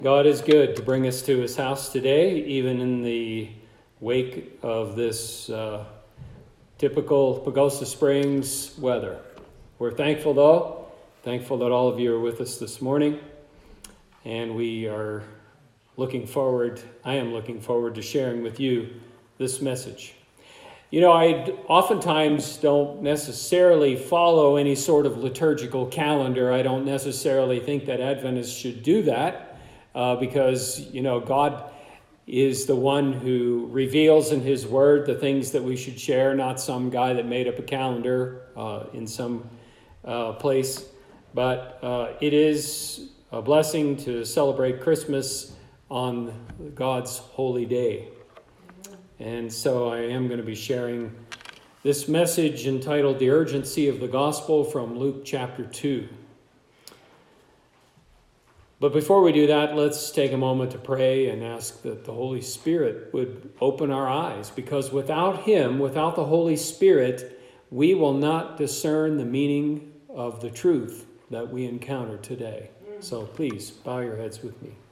God is good to bring us to his house today, even in the wake of this typical Pagosa Springs weather. We're thankful, though, that all of you are with us this morning, and I am looking forward to sharing with you this message. You know, I oftentimes don't necessarily follow any sort of liturgical calendar. I don't necessarily think that Adventists should do that. Because, you know, God is the one who reveals in his word the things that we should share, not some guy that made up a calendar in some place. But it is a blessing to celebrate Christmas on God's holy day. And so I am going to be sharing this message entitled The Urgency of the Gospel from Luke chapter 2. But before we do that, let's take a moment to pray and ask that the Holy Spirit would open our eyes, because without him, without the Holy Spirit, we will not discern the meaning of the truth that we encounter today. So please bow your heads with me.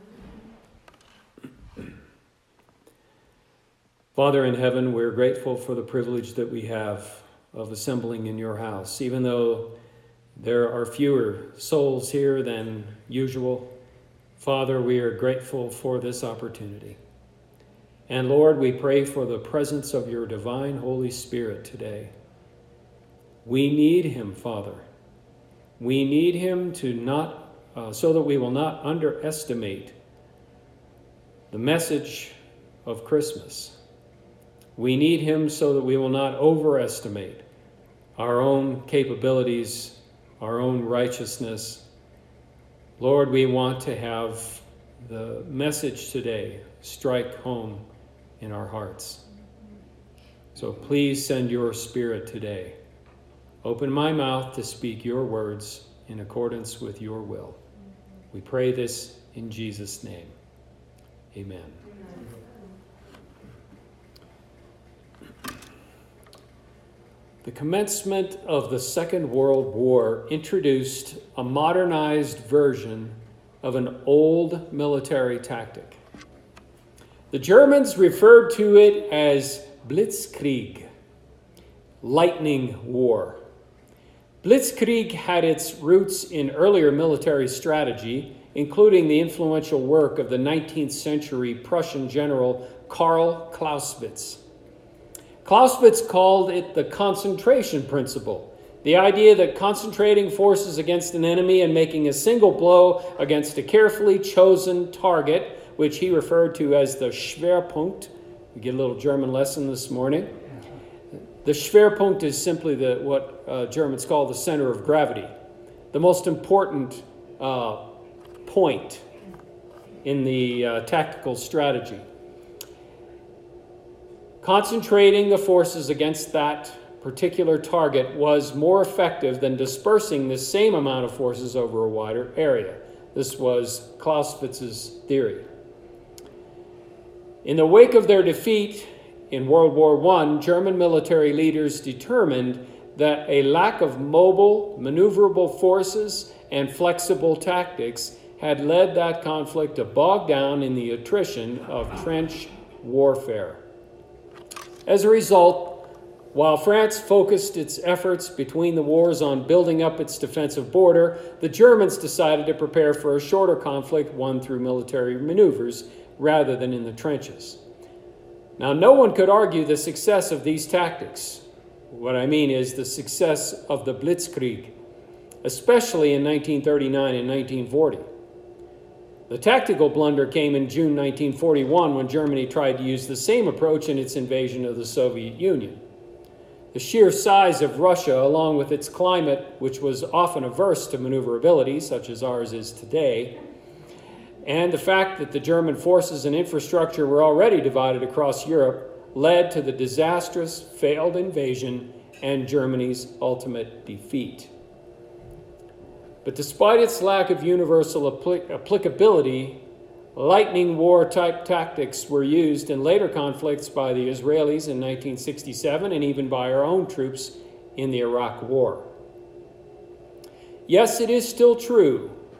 Father in heaven, we're grateful for the privilege that we have of assembling in your house, even though there are fewer souls here than usual. Father, we are grateful for this opportunity. And Lord, we pray for the presence of your divine Holy Spirit today. We need him, Father. We need him so that we will not underestimate the message of Christmas. We need him so that we will not overestimate our own capabilities, our own righteousness. Lord, we want to have the message today strike home in our hearts. So please send your Spirit today. Open my mouth to speak your words in accordance with your will. We pray this in Jesus' name. Amen. The commencement of the Second World War introduced a modernized version of an old military tactic. The Germans referred to it as Blitzkrieg, lightning war. Blitzkrieg had its roots in earlier military strategy, including the influential work of the 19th century Prussian general Karl Clausewitz. Clausewitz called it the concentration principle, the idea that concentrating forces against an enemy and making a single blow against a carefully chosen target, which he referred to as the Schwerpunkt. We get a little German lesson this morning. The Schwerpunkt is simply what Germans call the center of gravity, the most important point in the tactical strategy. Concentrating the forces against that particular target was more effective than dispersing the same amount of forces over a wider area. This was Clausewitz's theory. In the wake of their defeat in World War I, German military leaders determined that a lack of mobile, maneuverable forces and flexible tactics had led that conflict to bog down in the attrition of trench warfare. As a result, while France focused its efforts between the wars on building up its defensive border, the Germans decided to prepare for a shorter conflict won through military maneuvers rather than in the trenches. Now, no one could argue the success of these tactics. What I mean is the success of the Blitzkrieg, especially in 1939 and 1940. The tactical blunder came in June 1941 when Germany tried to use the same approach in its invasion of the Soviet Union. The sheer size of Russia, along with its climate, which was often averse to maneuverability, such as ours is today, and the fact that the German forces and infrastructure were already divided across Europe, led to the disastrous failed invasion and Germany's ultimate defeat. But despite its lack of universal applicability, lightning war-type tactics were used in later conflicts by the Israelis in 1967 and even by our own troops in the Iraq War. Yes, it is still true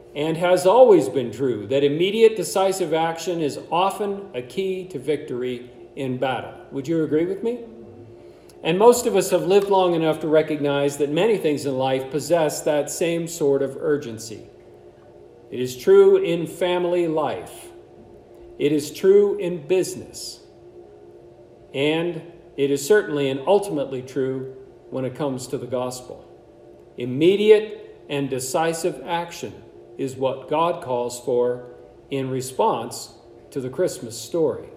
and has always been true that immediate decisive action is often a key to victory in battle. Would you agree with me? And most of us have lived long enough to recognize that many things in life possess that same sort of urgency. It is true in family life. It is true in business. And it is certainly and ultimately true when it comes to the gospel. Immediate and decisive action is what God calls for in response to the Christmas story.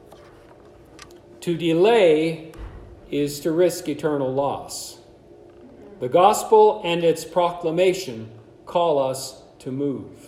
To delay is to risk eternal loss. The gospel and its proclamation call us to move.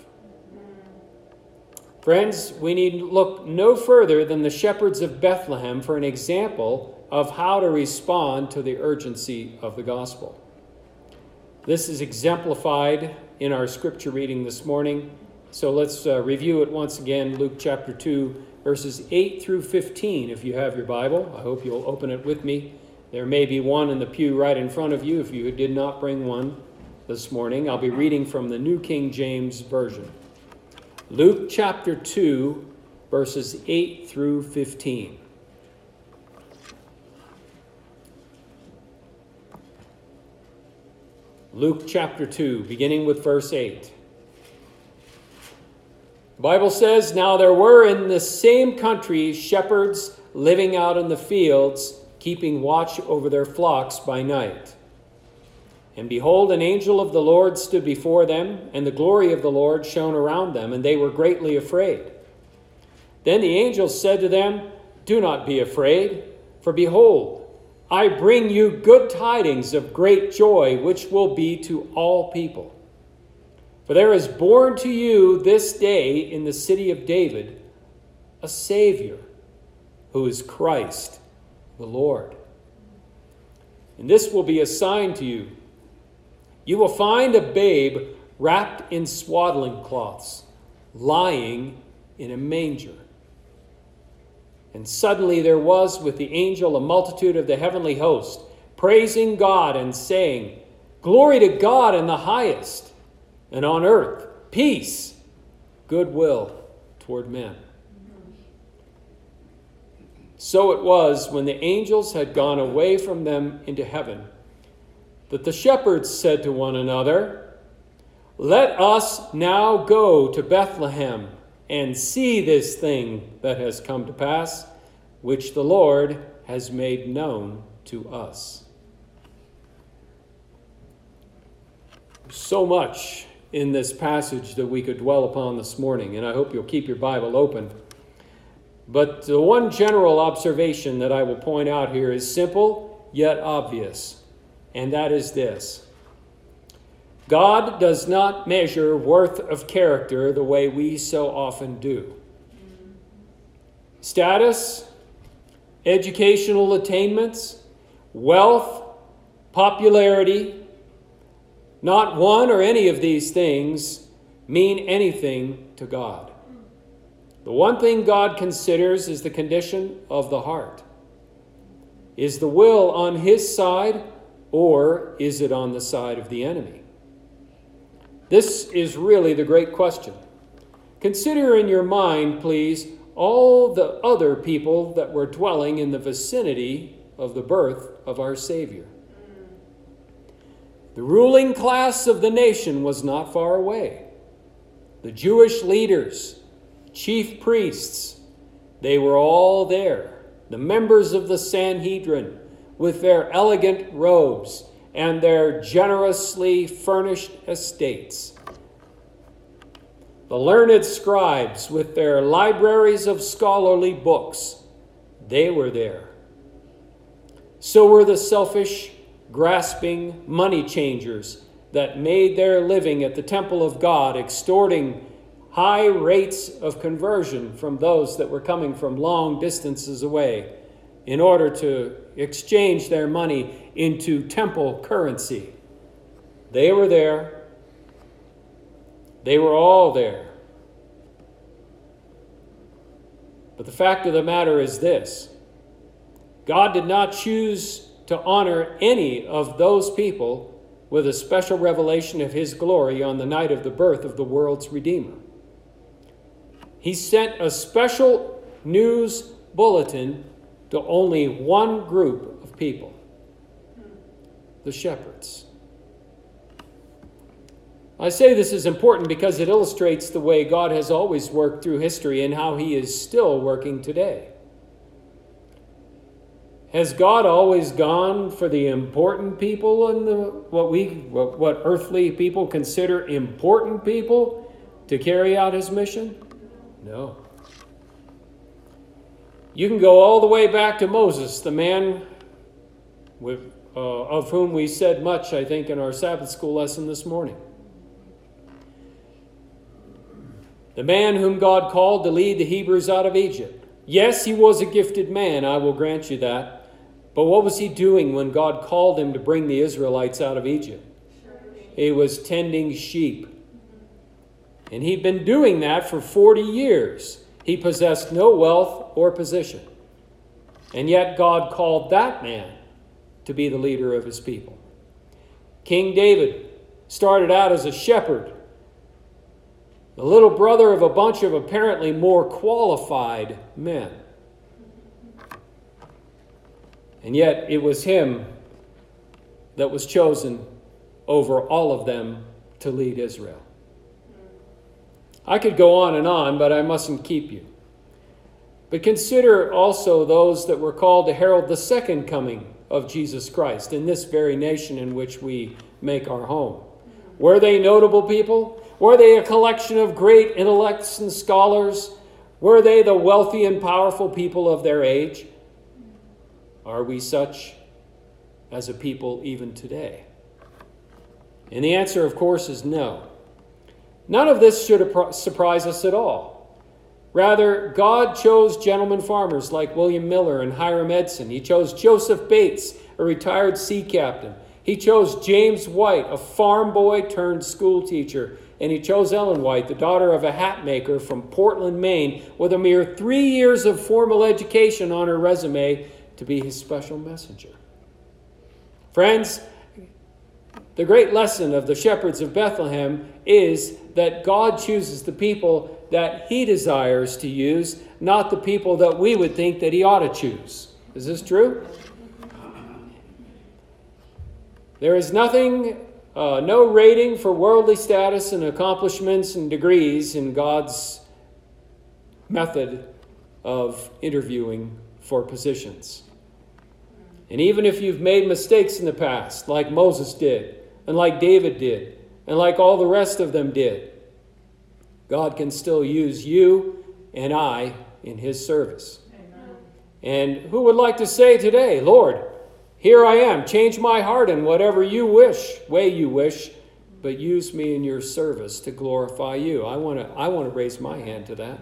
Friends, we need look no further than the shepherds of Bethlehem for an example of how to respond to the urgency of the gospel. This is exemplified in our scripture reading this morning. So let's review it once again, Luke chapter 2, verses 8 through 15. If you have your Bible, I hope you'll open it with me. There may be one in the pew right in front of you if you did not bring one this morning. I'll be reading from the New King James Version. Luke chapter 2, verses 8 through 15. Luke chapter 2, beginning with verse 8. The Bible says, "Now there were in the same country shepherds living out in the fields, keeping watch over their flocks by night. And behold, an angel of the Lord stood before them, and the glory of the Lord shone around them, and they were greatly afraid. Then the angel said to them, 'Do not be afraid, for behold, I bring you good tidings of great joy, which will be to all people. For there is born to you this day in the city of David a Savior, who is Christ the Lord. And this will be a sign to you. You will find a babe wrapped in swaddling cloths, lying in a manger.' And suddenly there was with the angel a multitude of the heavenly host, praising God and saying, 'Glory to God in the highest, and on earth peace, goodwill toward men.' So it was, when the angels had gone away from them into heaven, that the shepherds said to one another, 'Let us now go to Bethlehem and see this thing that has come to pass, which the Lord has made known to us.'" So much in this passage that we could dwell upon this morning, and I hope you'll keep your Bible open. But the one general observation that I will point out here is simple yet obvious, and that is this: God does not measure worth of character the way we so often do. Status, educational attainments, wealth, popularity, not one or any of these things mean anything to God. The one thing God considers is the condition of the heart. Is the will on his side, or is it on the side of the enemy? This is really the great question. Consider in your mind, please, all the other people that were dwelling in the vicinity of the birth of our Savior. The ruling class of the nation was not far away. The Jewish leaders, chief priests, they were all there. The members of the Sanhedrin, with their elegant robes and their generously furnished estates. The learned scribes, with their libraries of scholarly books, they were there. So were the selfish, grasping money changers that made their living at the temple of God, extorting high rates of conversion from those that were coming from long distances away in order to exchange their money into temple currency. They were there. They were all there. But the fact of the matter is this: God did not choose to honor any of those people with a special revelation of his glory on the night of the birth of the world's Redeemer. He sent a special news bulletin to only one group of people, the shepherds. I say this is important because it illustrates the way God has always worked through history and how he is still working today. Has God always gone for the important people and what earthly people consider important people to carry out his mission? No. You can go all the way back to Moses, the man of whom we said much, I think, in our Sabbath school lesson this morning. The man whom God called to lead the Hebrews out of Egypt. Yes, he was a gifted man, I will grant you that. But what was he doing when God called him to bring the Israelites out of Egypt? He was tending sheep. And he'd been doing that for 40 years. He possessed no wealth or position. And yet God called that man to be the leader of his people. King David started out as a shepherd, the little brother of a bunch of apparently more qualified men. And yet it was him that was chosen over all of them to lead Israel. I could go on, but I mustn't keep you. But consider also those that were called to herald the second coming of Jesus Christ in this very nation in which we make our home. Were they notable people? Were they a collection of great intellects and scholars? Were they the wealthy and powerful people of their age? Are we such as a people even today? And the answer, of course, is no. None of this should surprise us at all. Rather, God chose gentlemen farmers like William Miller and Hiram Edson. He chose Joseph Bates, a retired sea captain. He chose James White, a farm boy turned school teacher. And he chose Ellen White, the daughter of a hat maker from Portland, Maine, with a mere 3 years of formal education on her resume, to be his special messenger. Friends, the great lesson of the shepherds of Bethlehem is that God chooses the people that he desires to use, not the people that we would think that he ought to choose. Is this true? There is nothing, no rating for worldly status and accomplishments and degrees in God's method of interviewing for positions. And even if you've made mistakes in the past, like Moses did, and like David did, and like all the rest of them did, God can still use you and I in his service. Amen. And who would like to say today, Lord, here I am, change my heart in whatever way you wish, but use me in your service to glorify you. I want to raise my hand to that.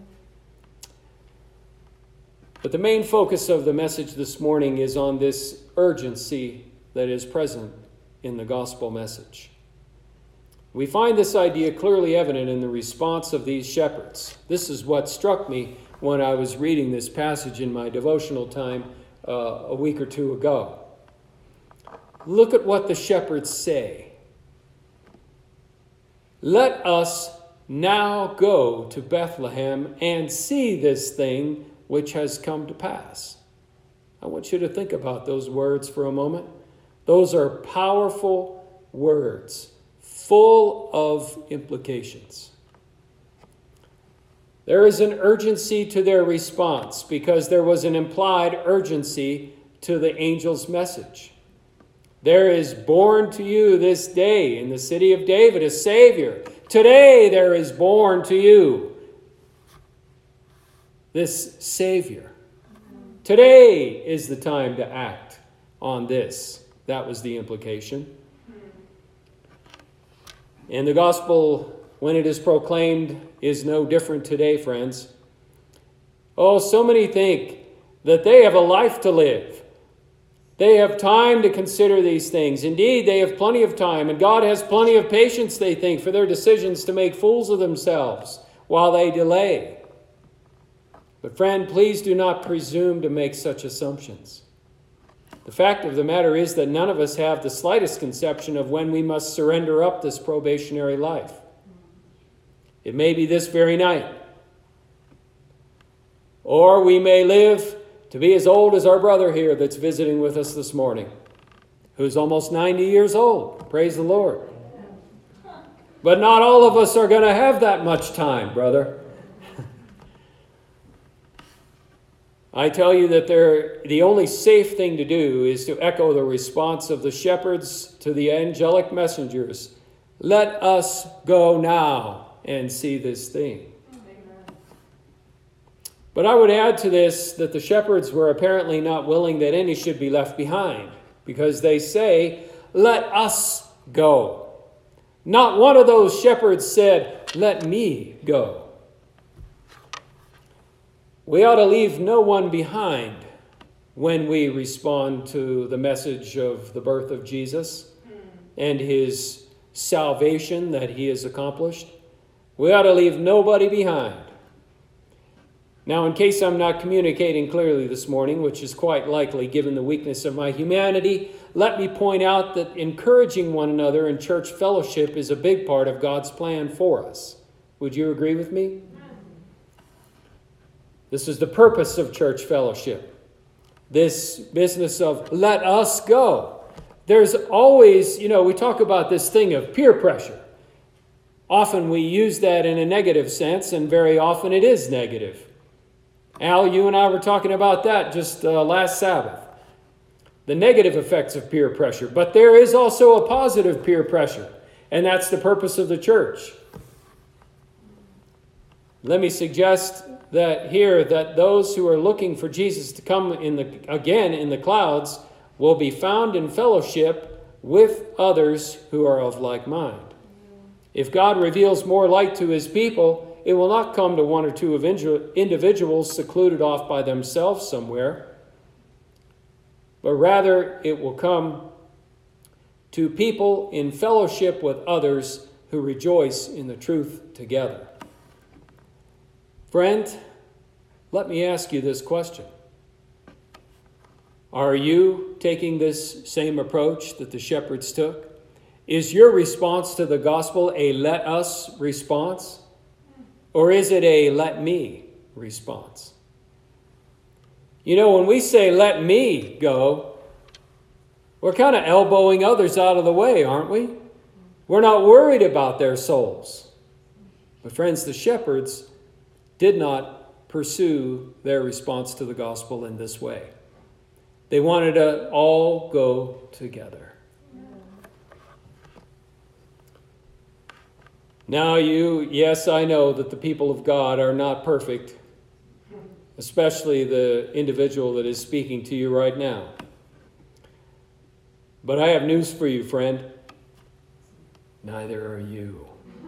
But the main focus of the message this morning is on this urgency that is present in the gospel message. We find this idea clearly evident in the response of these shepherds. This is what struck me when I was reading this passage in my devotional time a week or two ago. Look at what the shepherds say. Let us now go to Bethlehem and see this thing which has come to pass. I want you to think about those words for a moment. Those are powerful words, full of implications. There is an urgency to their response because there was an implied urgency to the angel's message. There is born to you this day in the city of David a Savior. Today there is born to you this Savior. Today is the time to act on this. That was the implication. And the gospel, when it is proclaimed, is no different today, friends. Oh, so many think that they have a life to live. They have time to consider these things. Indeed, they have plenty of time, and God has plenty of patience, they think, for their decisions to make fools of themselves while they delay. But friend, please do not presume to make such assumptions. The fact of the matter is that none of us have the slightest conception of when we must surrender up this probationary life. It may be this very night. Or we may live to be as old as our brother here that's visiting with us this morning, who's almost 90 years old. Praise the Lord. But not all of us are going to have that much time, brother. I tell you that the only safe thing to do is to echo the response of the shepherds to the angelic messengers. Let us go now and see this thing. Amen. But I would add to this that the shepherds were apparently not willing that any should be left behind, because they say, let us go. Not one of those shepherds said, let me go. We ought to leave no one behind when we respond to the message of the birth of Jesus and his salvation that he has accomplished. We ought to leave nobody behind. Now, in case I'm not communicating clearly this morning, which is quite likely given the weakness of my humanity, let me point out that encouraging one another in church fellowship is a big part of God's plan for us. Would you agree with me? This is the purpose of church fellowship. This business of let us go. There's always, we talk about this thing of peer pressure. Often we use that in a negative sense, and very often it is negative. Al, you and I were talking about that just last Sabbath. The negative effects of peer pressure. But there is also a positive peer pressure, and that's the purpose of the church. Let me suggest that those who are looking for Jesus to come again in the clouds will be found in fellowship with others who are of like mind. If God reveals more light to his people, it will not come to one or two of individuals secluded off by themselves somewhere, but rather it will come to people in fellowship with others who rejoice in the truth together. Friend, let me ask you this question. Are you taking this same approach that the shepherds took? Is your response to the gospel a let us response? Or is it a let me response? When we say let me go, we're kind of elbowing others out of the way, aren't we? We're not worried about their souls. But friends, the shepherds did not pursue their response to the gospel in this way. They wanted to all go together. Now yes, I know that the people of God are not perfect, especially the individual that is speaking to you right now. But I have news for you, friend. Neither are you.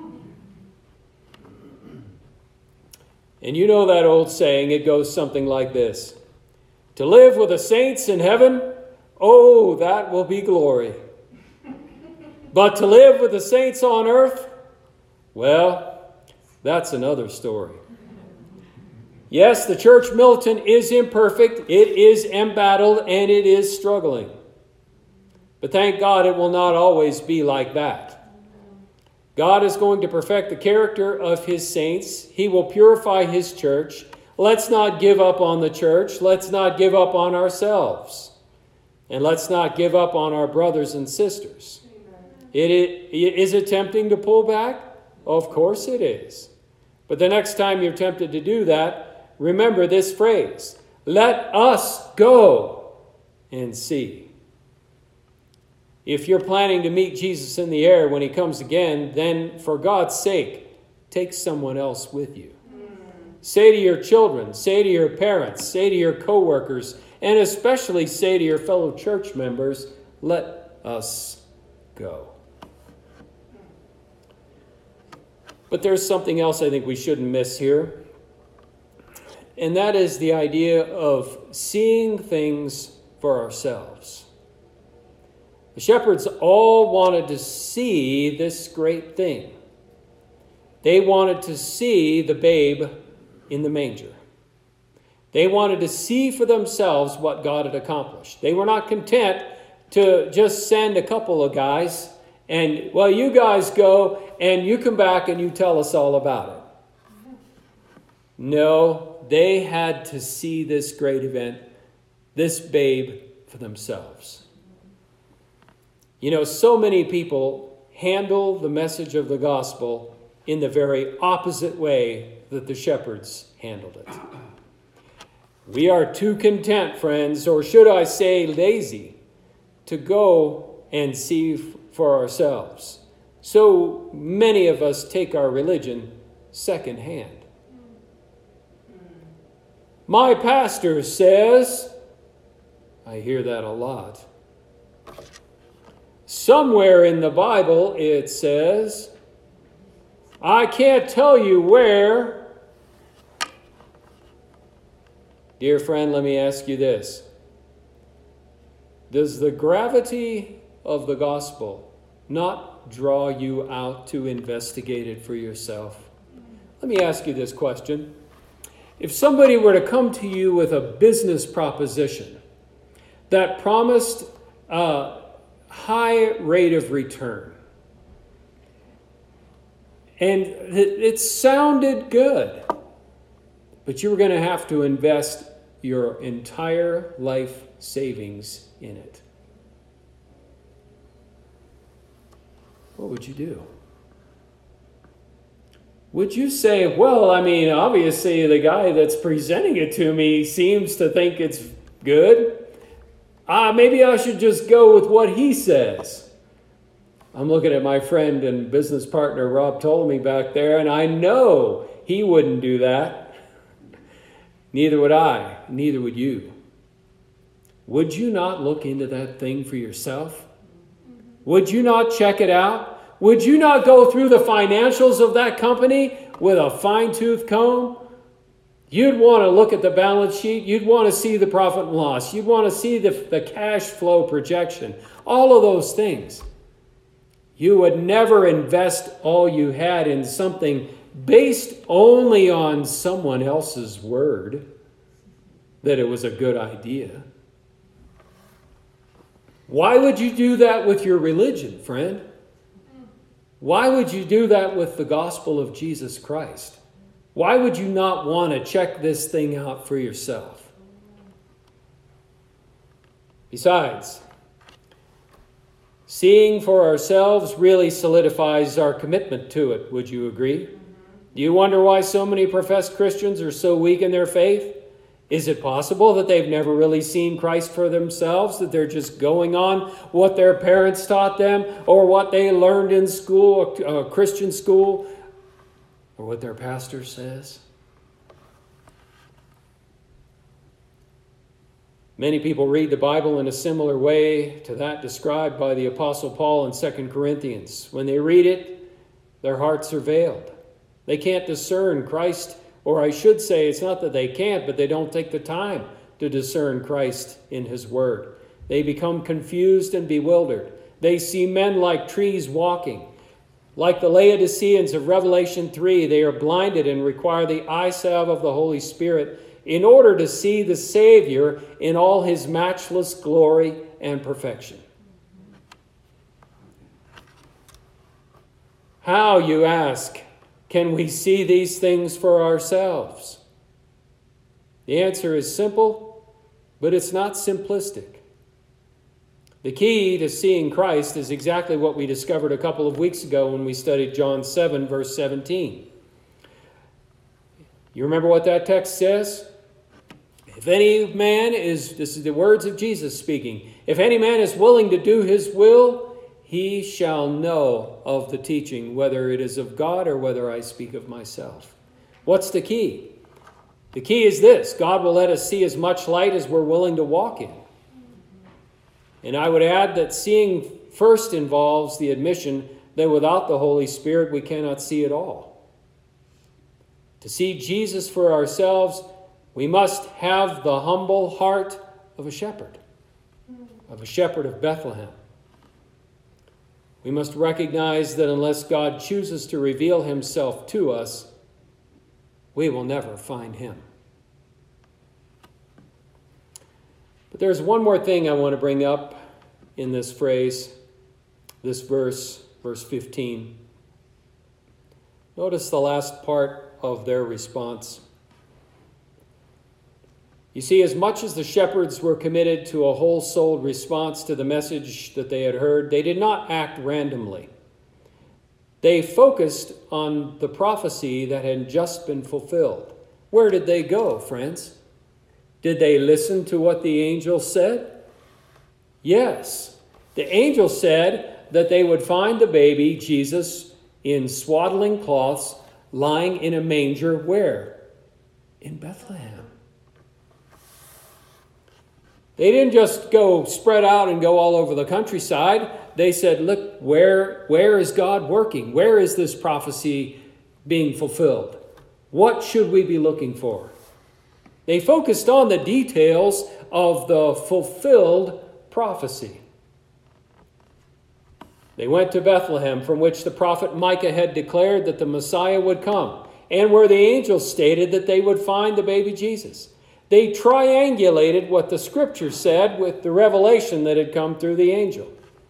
And you know that old saying, it goes something like this. To live with the saints in heaven, oh, that will be glory. But to live with the saints on earth, well, that's another story. Yes, the church militant is imperfect, it is embattled, and it is struggling. But thank God it will not always be like that. God is going to perfect the character of his saints. He will purify his church. Let's not give up on the church. Let's not give up on ourselves. And let's not give up on our brothers and sisters. Is it tempting to pull back? Of course it is. But the next time you're tempted to do that, remember this phrase. Let us go and see. If you're planning to meet Jesus in the air when he comes again, then for God's sake, take someone else with you. Say to your children, say to your parents, say to your co-workers, and especially say to your fellow church members, let us go. But there's something else I think we shouldn't miss here. And that is the idea of seeing things for ourselves. The shepherds all wanted to see this great thing. They wanted to see the babe in the manger. They wanted to see for themselves what God had accomplished. They were not content to just send a couple of guys and, well, you guys go and you come back and you tell us all about it. No, they had to see this great event, this babe, for themselves. You know, so many people handle the message of the gospel in the very opposite way that the shepherds handled it. We are too content, friends, or should I say lazy, to go and see for ourselves. So many of us take our religion secondhand. My pastor says, I hear that a lot. Somewhere in the Bible it says, I can't tell you where. Dear friend, let me ask you this. Does the gravity of the gospel not draw you out to investigate it for yourself? Let me ask you this question. If somebody were to come to you with a business proposition that promised a high rate of return, and it sounded good, but you were going to have to invest your entire life savings in it, what would you do? Would you say, well, I mean, obviously the guy that's presenting it to me seems to think it's good. Maybe I should just go with what he says. I'm looking at my friend and business partner, Rob Ptolemy, back there, and I know he wouldn't do that. Neither would I. Neither would you. Would you not look into that thing for yourself? Would you not check it out? Would you not go through the financials of that company with a fine-tooth comb? You'd want to look at the balance sheet. You'd want to see the profit and loss. You'd want to see the cash flow projection. All of those things. You would never invest all you had in something based only on someone else's word that it was a good idea. Why would you do that with your religion, friend? Why would you do that with the gospel of Jesus Christ? Why would you not want to check this thing out for yourself? Besides, seeing for ourselves really solidifies our commitment to it. Would you agree? Do you wonder why so many professed Christians are so weak in their faith? Is it possible that they've never really seen Christ for themselves, that they're just going on what their parents taught them or what they learned in school, a Christian school, or what their pastor says? Many people read the Bible in a similar way to that described by the Apostle Paul in 2 Corinthians. When they read it, their hearts are veiled. They can't discern Christ, or I should say, it's not that they can't, but they don't take the time to discern Christ in his word. They become confused and bewildered. They see men like trees walking. Like the Laodiceans of Revelation 3, they are blinded and require the eye salve of the Holy Spirit in order to see the Savior in all his matchless glory and perfection. How, you ask, can we see these things for ourselves? The answer is simple, but it's not simplistic. The key to seeing Christ is exactly what we discovered a couple of weeks ago when we studied John 7, verse 17. You remember what that text says? If any man is, this is the words of Jesus speaking, if any man is willing to do his will, he shall know of the teaching, whether it is of God or whether I speak of myself. What's the key? The key is this: God will let us see as much light as we're willing to walk in. And I would add that seeing first involves the admission that without the Holy Spirit we cannot see at all. To see Jesus for ourselves, we must have the humble heart of a shepherd of Bethlehem. We must recognize that unless God chooses to reveal himself to us, we will never find him. there's one more thing I want to bring up in this phrase, this verse 15. Notice the last part of their response. You see, as much as the shepherds were committed to a whole-souled response to the message that they had heard, they did not act randomly. They focused on the prophecy that had just been fulfilled. Where did they go, friends? Did they listen to what the angel said? Yes. The angel said that they would find the baby, Jesus, in swaddling cloths, lying in a manger where? In Bethlehem. They didn't just go spread out and go all over the countryside. They said, look, where is God working? Where is this prophecy being fulfilled? What should we be looking for? They focused on the details of the fulfilled prophecy. They went to Bethlehem, from which the prophet Micah had declared that the Messiah would come, and where the angel stated that they would find the baby Jesus. They triangulated what the Scripture said with the revelation that had come through the angel.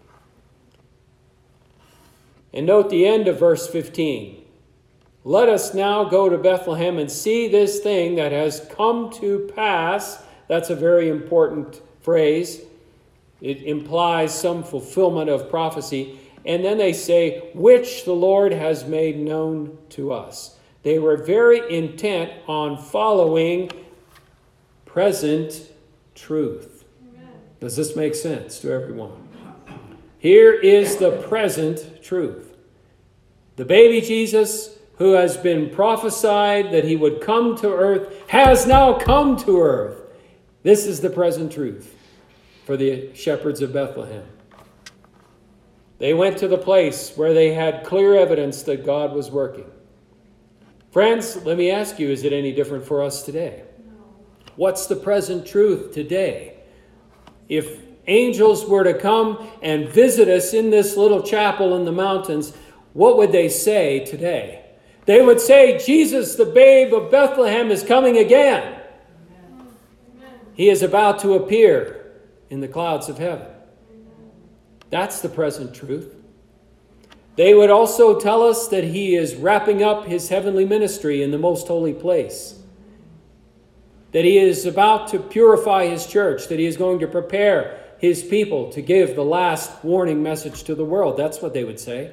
And note the end of verse 15. Let us now go to Bethlehem and see this thing that has come to pass. That's a very important phrase. It implies some fulfillment of prophecy. And then they say, which the Lord has made known to us. They were very intent on following present truth. Amen. Does this make sense to everyone? Here is the present truth. The baby Jesus, who has been prophesied that he would come to earth, has now come to earth. This is the present truth for the shepherds of Bethlehem. They went to the place where they had clear evidence that God was working. Friends, let me ask you, is it any different for us today? What's the present truth today? If angels were to come and visit us in this little chapel in the mountains, what would they say today? They would say, Jesus, the babe of Bethlehem, is coming again. He is about to appear in the clouds of heaven. That's the present truth. They would also tell us that he is wrapping up his heavenly ministry in the most holy place. That he is about to purify his church, that he is going to prepare his people to give the last warning message to the world. That's what they would say.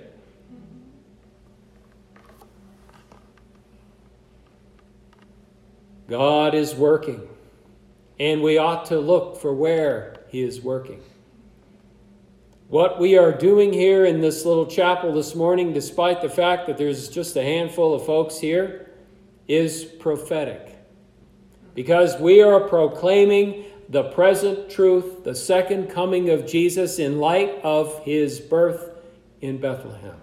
God is working, and we ought to look for where he is working. What we are doing here in this little chapel this morning, despite the fact that there's just a handful of folks here, is prophetic. Because we are proclaiming the present truth, the second coming of Jesus in light of his birth in Bethlehem.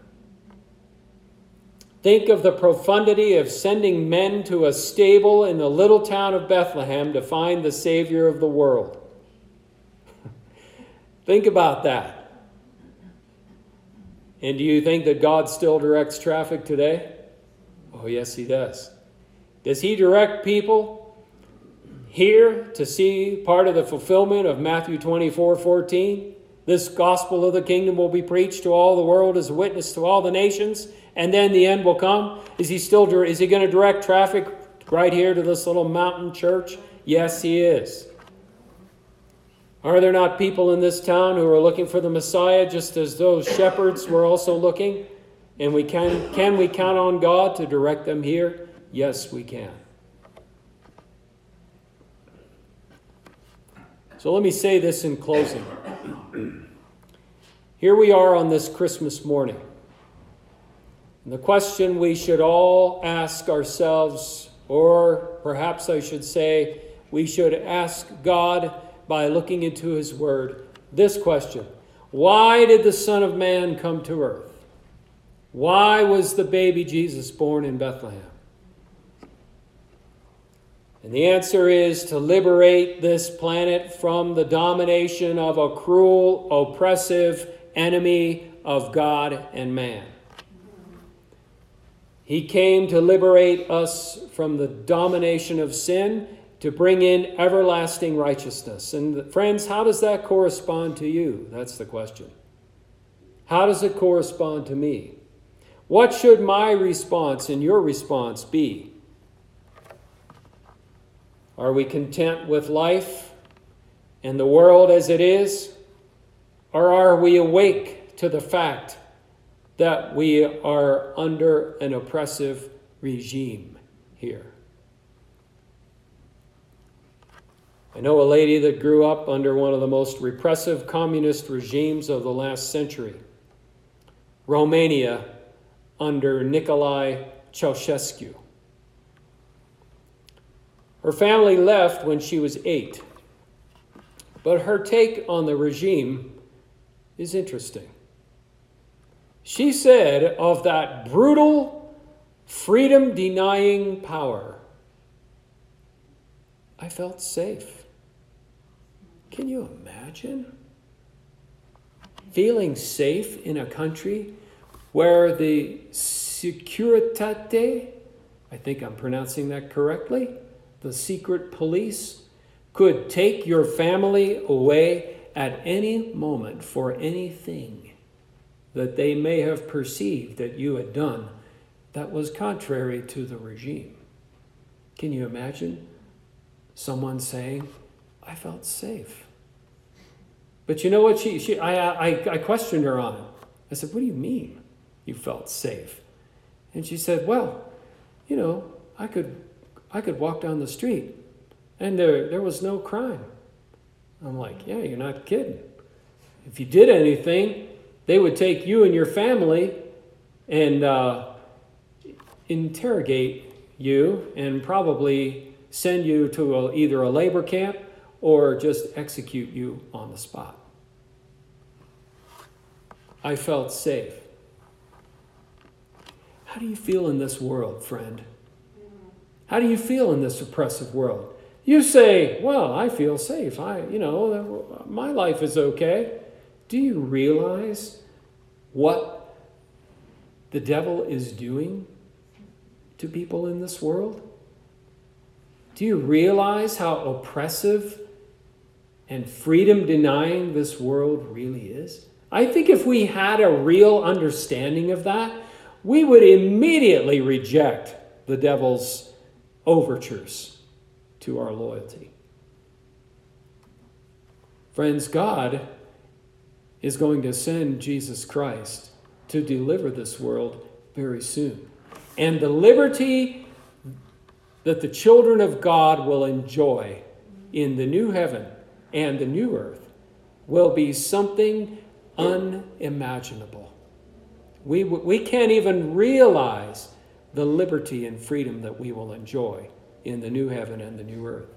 Think of the profundity of sending men to a stable in the little town of Bethlehem to find the Savior of the world. Think about that. And do you think that God still directs traffic today? Oh, yes, he does. Does he direct people here to see part of the fulfillment of Matthew 24:14? This gospel of the kingdom will be preached to all the world as a witness to all the nations, and then the end will come. Is he going to direct traffic right here to this little mountain church? Yes, he is. Are there not people in this town who are looking for the Messiah, just as those shepherds were also looking? And can we count on God to direct them here? Yes, we can. So let me say this in closing. Here we are on this Christmas morning. And the question we should all ask ourselves, or perhaps I should say, we should ask God by looking into his word, this question: why did the Son of Man come to earth? Why was the baby Jesus born in Bethlehem? And the answer is to liberate this planet from the domination of a cruel, oppressive enemy of God and man. He came to liberate us from the domination of sin to bring in everlasting righteousness. And friends, how does that correspond to you? That's the question. How does it correspond to me? What should my response and your response be? Are we content with life and the world as it is? Or are we awake to the fact that we are under an oppressive regime here? I know a lady that grew up under one of the most repressive communist regimes of the last century, Romania, under Nicolae Ceausescu. Her family left when she was 8, but her take on the regime is interesting. She said of that brutal, freedom-denying power, I felt safe. Can you imagine feeling safe in a country where the Securitate, I think I'm pronouncing that correctly, the secret police, could take your family away at any moment for anything that they may have perceived that you had done that was contrary to the regime? Can you imagine someone saying, I felt safe? But you know what? I questioned her on it. I said, what do you mean you felt safe? And she said, well, you know, I could walk down the street and there was no crime. I'm like, yeah, you're not kidding. If you did anything, they would take you and your family and interrogate you and probably send you to either a labor camp or just execute you on the spot. I felt safe. How do you feel in this world, friend? How do you feel in this oppressive world? You say, well, I feel safe. My life is okay. Do you realize what the devil is doing to people in this world? Do you realize how oppressive and freedom-denying this world really is? I think if we had a real understanding of that, we would immediately reject the devil's overtures to our loyalty. Friends, God is going to send Jesus Christ to deliver this world very soon. And the liberty that the children of God will enjoy in the new heaven and the new earth will be something unimaginable. We can't even realize the liberty and freedom that we will enjoy in the new heaven and the new earth.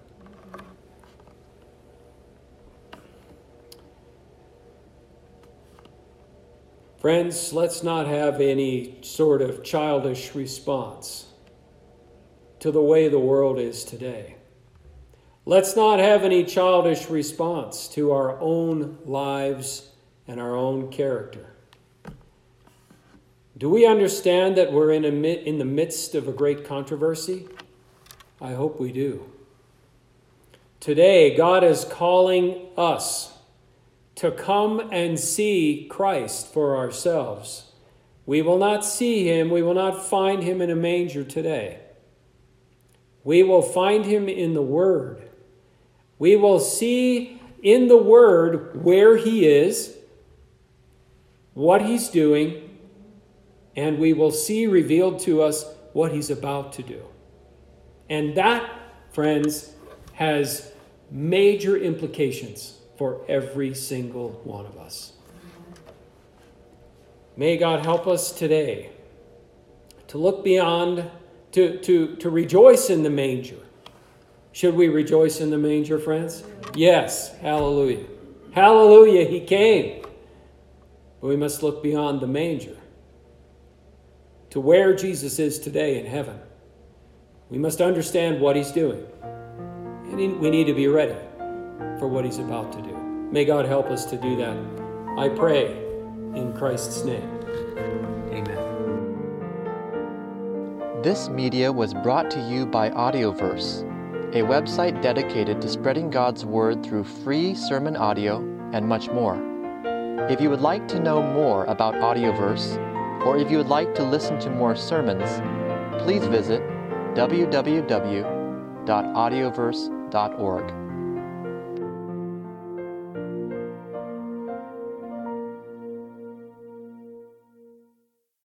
Friends, let's not have any sort of childish response to the way the world is today. Let's not have any childish response to our own lives and our own character. Do we understand that we're in the midst of a great controversy? I hope we do. Today, God is calling us to come and see Christ for ourselves. We will not see him, we will not find him in a manger today. We will find him in the Word. We will see in the Word where he is, what he's doing, and we will see revealed to us what he's about to do. And that, friends, has major implications for every single one of us. May God help us today to look beyond, to rejoice in the manger. Should we rejoice in the manger, friends? Yes, hallelujah. Hallelujah, he came. But we must look beyond the manger to where Jesus is today in heaven. We must understand what he's doing. And we need to be ready for what he's about to do. May God help us to do that. I pray in Christ's name. Amen. This media was brought to you by Audioverse, a website dedicated to spreading God's Word through free sermon audio and much more. If you would like to know more about Audioverse, or if you would like to listen to more sermons, please visit www.audioverse.org.